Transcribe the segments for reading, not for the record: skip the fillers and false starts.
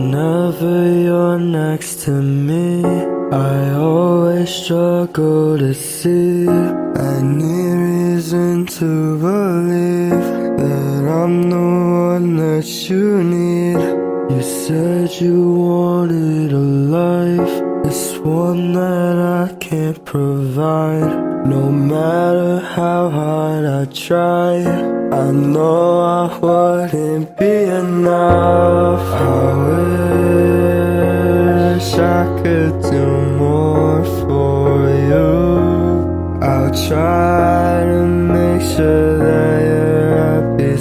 Whenever you're next to me, I always struggle to see any reason to believe that I'm the one that you need. You said you wanted a life, this one that I can't provide. No matter how hard I try, I know I wouldn't be enough. I wish I could do more for you. I'll try to make sure that you're happy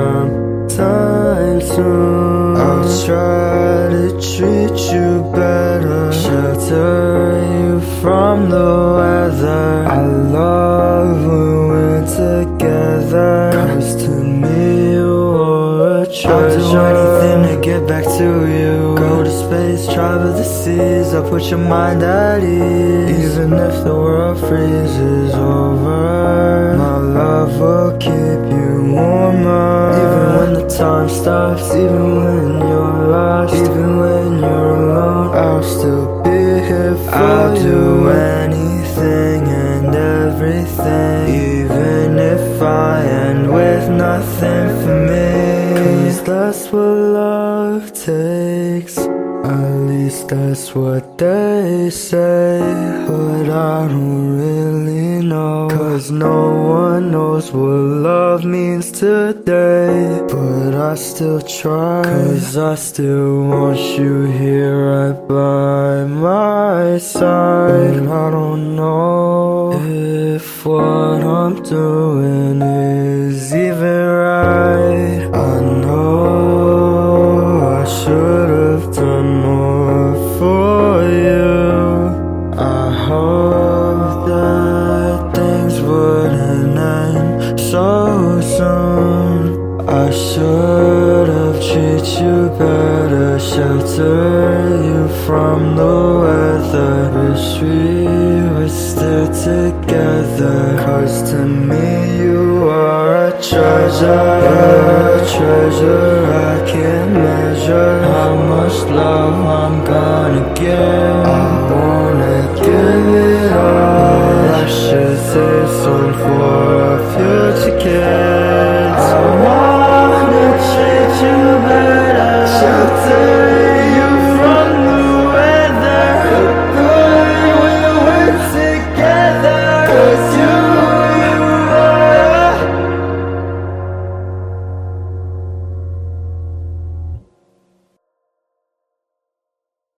sometime soon. I'll try to treat you better, shelter you from the weather. I love when we're together, 'cause to me you are a treasure. I'll do anything to get back to you. Go to space, travel the seas, I'll put your mind at ease. Even if the world freezes over, my love will keep you warmer. Even when the time stops, even when you're lost, even when you're alone, I'll still be here for you. I'll do anything and everything, even if I end with nothing for me. 'Cause that's what love takes, at least that's what they say. But I don't really know, 'cause no one knows what love means today. But I still try, 'cause I still want you here right by my side. And I don't know if what I'm doing is even right. I know I should have done more for you. I hope that things wouldn't end so soon. I should have treated you better, shelter you from the weather. Wish we were still together, 'cause to me you are a treasure. You're a treasure I can't measure how much love I'm gonna give. I wanna give it all. I should save some for our future kids. I wanna treat you better, shelter